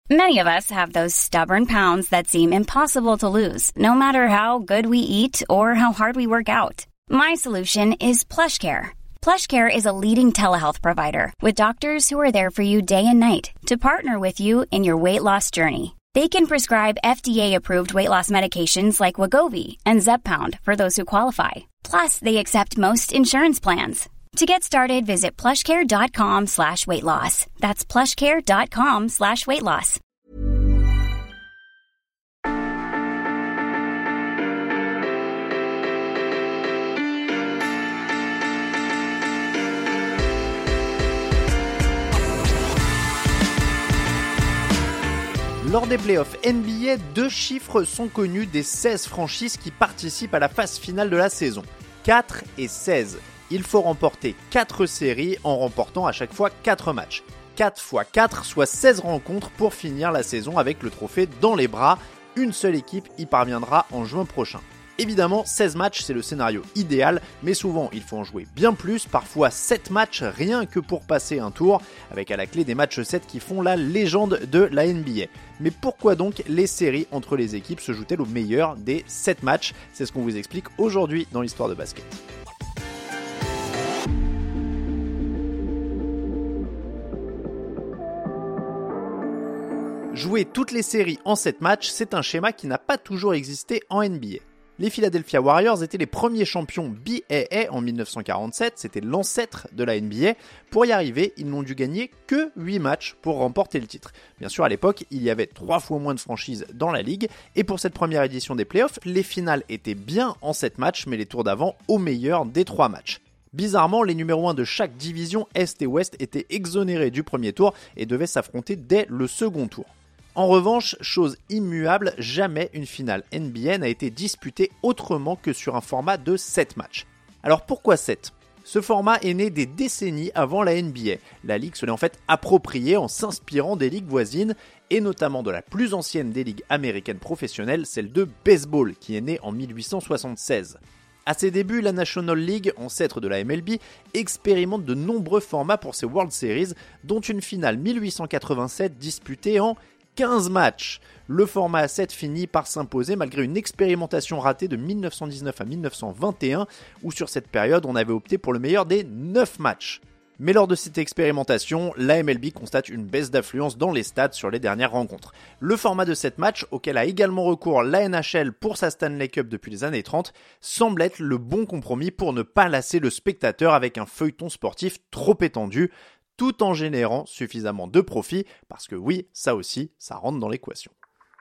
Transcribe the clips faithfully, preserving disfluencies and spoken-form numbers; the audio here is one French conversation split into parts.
Many of us have those stubborn pounds that seem impossible to lose, no matter how good we eat or how hard we work out. My solution is PlushCare. PlushCare is a leading telehealth provider with doctors who are there for you day and night to partner with you in your weight loss journey. They can prescribe F D A-approved weight loss medications like Wegovy and Zepbound for those who qualify. Plus, they accept most insurance plans. To get started, visit plushcare.com slash weight loss. That's plushcare.com slash weight loss. Lors des playoffs N B A, deux chiffres sont connus des seize franchises qui participent à la phase finale de la saison. quatre et seize. Il faut remporter quatre séries en remportant à chaque fois quatre matchs. quatre fois quatre, soit seize rencontres pour finir la saison avec le trophée dans les bras. Une seule équipe y parviendra en juin prochain. Évidemment, seize matchs, c'est le scénario idéal, mais souvent il faut en jouer bien plus, parfois sept matchs rien que pour passer un tour, avec à la clé des matchs sept qui font la légende de la N B A. Mais pourquoi donc les séries entre les équipes se jouent-elles au meilleur des sept matchs ? C'est ce qu'on vous explique aujourd'hui dans l'histoire de basket. Jouer toutes les séries en sept matchs, c'est un schéma qui n'a pas toujours existé en N B A. Les Philadelphia Warriors étaient les premiers champions B A A en dix-neuf cent quarante-sept, c'était l'ancêtre de la N B A. Pour y arriver, ils n'ont dû gagner que huit matchs pour remporter le titre. Bien sûr, à l'époque, il y avait trois fois moins de franchises dans la ligue, et pour cette première édition des playoffs, les finales étaient bien en sept matchs, mais les tours d'avant au meilleur des trois matchs. Bizarrement, les numéros un de chaque division Est et Ouest étaient exonérés du premier tour et devaient s'affronter dès le second tour. En revanche, chose immuable, jamais une finale N B A n'a été disputée autrement que sur un format de sept matchs. Alors pourquoi sept ? Ce format est né des décennies avant la N B A. La ligue se l'est en fait appropriée en s'inspirant des ligues voisines et notamment de la plus ancienne des ligues américaines professionnelles, celle de baseball, qui est née en dix-huit cent soixante-seize. À ses débuts, la National League, ancêtre de la M L B, expérimente de nombreux formats pour ses World Series, dont une finale mille huit cent quatre-vingt-sept disputée en quinze matchs. Le format sept finit par s'imposer malgré une expérimentation ratée de dix-neuf cent dix-neuf à dix-neuf cent vingt et un, où sur cette période on avait opté pour le meilleur des neuf matchs. Mais lors de cette expérimentation, la M L B constate une baisse d'affluence dans les stades sur les dernières rencontres. Le format de sept matchs, auquel a également recours la N H L pour sa Stanley Cup depuis les années trente, semble être le bon compromis pour ne pas lasser le spectateur avec un feuilleton sportif trop étendu, tout en générant suffisamment de profit, parce que oui, ça aussi, ça rentre dans l'équation.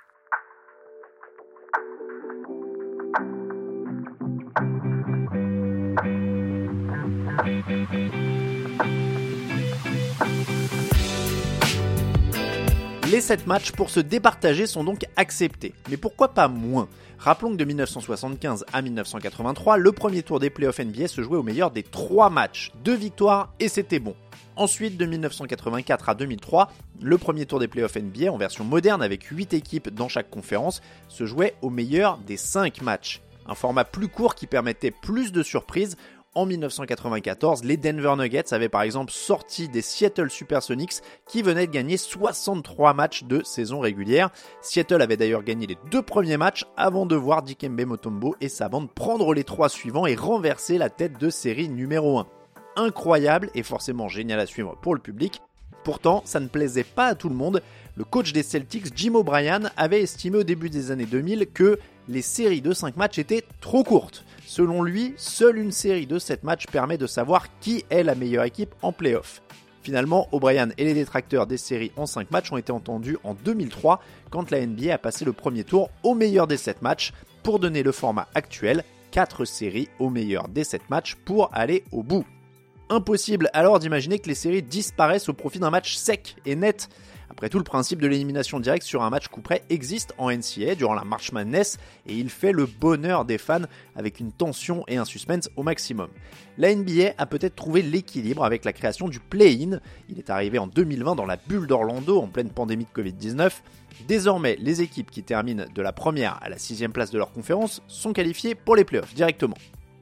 Les sept matchs pour se départager sont donc acceptés. Mais pourquoi pas moins ? Rappelons que de dix-neuf cent soixante-quinze à dix-neuf cent quatre-vingt-trois, le premier tour des playoffs N B A se jouait au meilleur des trois matchs. Deux victoires et c'était bon. Ensuite, de dix-neuf cent quatre-vingt-quatre à deux mille trois, le premier tour des playoffs N B A en version moderne avec huit équipes dans chaque conférence se jouait au meilleur des cinq matchs. Un format plus court qui permettait plus de surprises. En dix-neuf cent quatre-vingt-quatorze, les Denver Nuggets avaient par exemple sorti des Seattle Supersonics qui venaient de gagner soixante-trois matchs de saison régulière. Seattle avait d'ailleurs gagné les deux premiers matchs avant de voir Dikembe Mutombo et sa bande prendre les trois suivants et renverser la tête de série numéro un. Incroyable et forcément génial à suivre pour le public. Pourtant, ça ne plaisait pas à tout le monde. Le coach des Celtics, Jim O'Brien, avait estimé au début des années deux mille que les séries de cinq matchs étaient trop courtes. Selon lui, seule une série de sept matchs permet de savoir qui est la meilleure équipe en play-off. Finalement, O'Brien et les détracteurs des séries en cinq matchs ont été entendus en deux mille trois, quand la N B A a passé le premier tour au meilleur des sept matchs, pour donner le format actuel, quatre séries au meilleur des sept matchs pour aller au bout. Impossible alors d'imaginer que les séries disparaissent au profit d'un match sec et net. Après tout, le principe de l'élimination directe sur un match coup près existe en N C A A durant la March Madness et il fait le bonheur des fans avec une tension et un suspense au maximum. La N B A a peut-être trouvé l'équilibre avec la création du play-in. Il est arrivé en deux mille vingt dans la bulle d'Orlando en pleine pandémie de covid dix-neuf. Désormais, les équipes qui terminent de la première à la sixième place de leur conférence sont qualifiées pour les playoffs directement.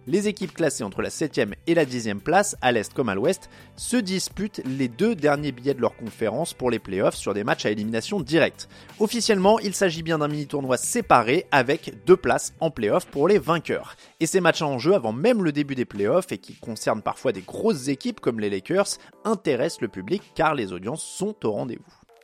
Les équipes classées entre la septième et la dixième place, à l'Est comme à l'Ouest, se disputent les deux derniers billets de leur conférence pour les playoffs sur des matchs à élimination directe. Officiellement, il s'agit bien d'un mini-tournoi séparé avec deux places en playoffs pour les vainqueurs. Et ces matchs en jeu avant même le début des playoffs et qui concernent parfois des grosses équipes comme les Lakers intéressent le public car les audiences sont au rendez-vous.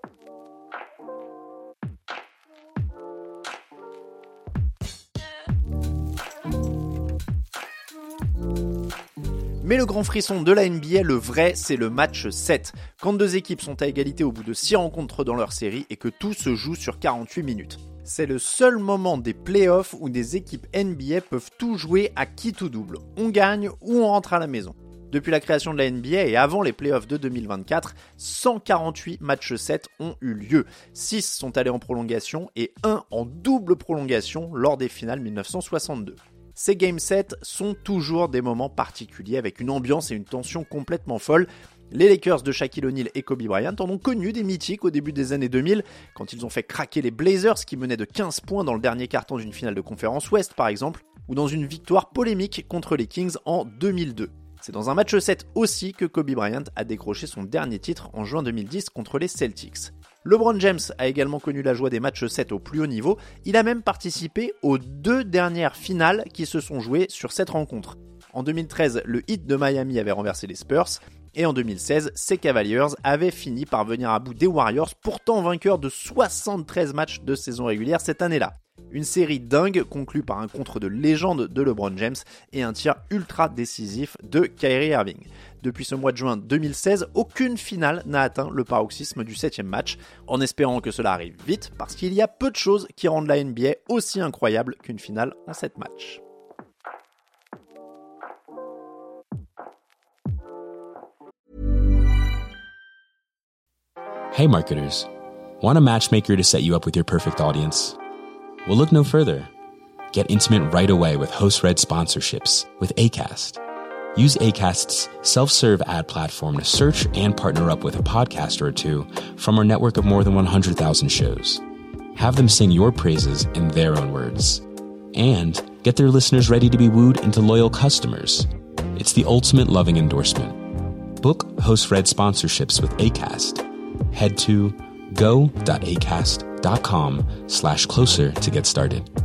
Mais le grand frisson de la N B A, le vrai, c'est le match sept, quand deux équipes sont à égalité au bout de six rencontres dans leur série et que tout se joue sur quarante-huit minutes. C'est le seul moment des playoffs où des équipes N B A peuvent tout jouer à qui tout double. On gagne ou on rentre à la maison. Depuis la création de la N B A et avant les playoffs de deux mille vingt-quatre, cent quarante-huit matchs sept ont eu lieu. six sont allés en prolongation et un en double prolongation lors des finales mille neuf cent soixante-deux. Ces Game sept sont toujours des moments particuliers avec une ambiance et une tension complètement folle. Les Lakers de Shaquille O'Neal et Kobe Bryant en ont connu des mythiques au début des années deux mille, quand ils ont fait craquer les Blazers qui menaient de quinze points dans le dernier quart-temps d'une finale de conférence Ouest par exemple, ou dans une victoire polémique contre les Kings en deux mille deux. C'est dans un match sept aussi que Kobe Bryant a décroché son dernier titre en juin deux mille dix contre les Celtics. LeBron James a également connu la joie des matchs sept au plus haut niveau, il a même participé aux deux dernières finales qui se sont jouées sur cette rencontre. En deux mille treize, le Heat de Miami avait renversé les Spurs, et en deux mille seize, ces Cavaliers avaient fini par venir à bout des Warriors, pourtant vainqueurs de soixante-treize matchs de saison régulière cette année-là. Une série dingue conclue par un contre de légende de LeBron James et un tir ultra décisif de Kyrie Irving. Depuis ce mois de juin deux mille seize, aucune finale n'a atteint le paroxysme du septième match, en espérant que cela arrive vite, parce qu'il y a peu de choses qui rendent la N B A aussi incroyable qu'une finale en sept matchs. Hey marketers, want a matchmaker to set you up with your perfect audience? Well, look no further. Get intimate right away with host-read sponsorships with Acast. Use Acast's self-serve ad platform to search and partner up with a podcaster or two from our network of more than one hundred thousand shows. Have them sing your praises in their own words. And get their listeners ready to be wooed into loyal customers. It's the ultimate loving endorsement. Book host-read sponsorships with Acast. Head to go.acast.com slash closer to get started.